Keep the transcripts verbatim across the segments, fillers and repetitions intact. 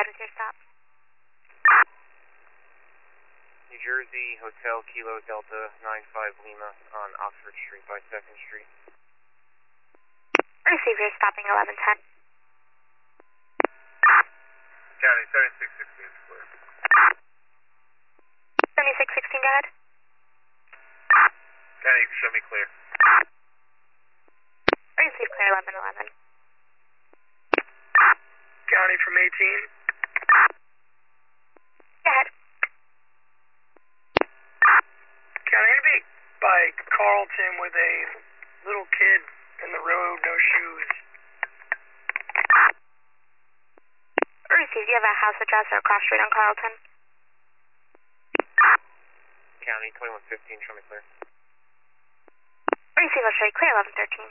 ahead with your stop. New Jersey, Hotel Kilo Delta nine five Lima on Oxford Street by second Street. Receiver stopping eleven ten. County seventy-six sixteen is clear. seventy-six sixteen, go ahead. County, you can show me clear. Receive clear eleven eleven. County from eighteen. Go ahead. County to be by Carlton with a little kid in the road, no shoes. Receive, do you have a house address or a cross street on Carlton? County twenty-one fifteen, show me clear. Receive, I'll show you clear eleven thirteen.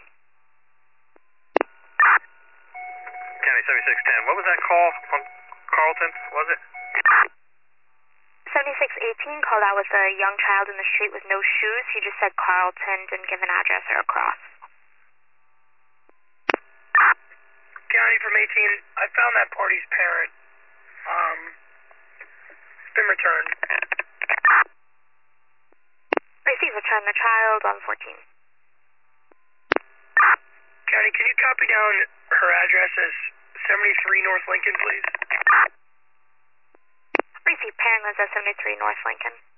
County seventy-six ten, what was that call on Carlton, was it? seventy-six eighteen called out with a young child in the street with no shoes. He just said Carlton, didn't give an address or a cross. County from eighteen, I found that party's parent. Um, it's been returned. Receive, return the child, eleven fourteen. County, can you copy down her address as seventy-three North Lincoln, please? Receive, parent lives at seventy-three North Lincoln.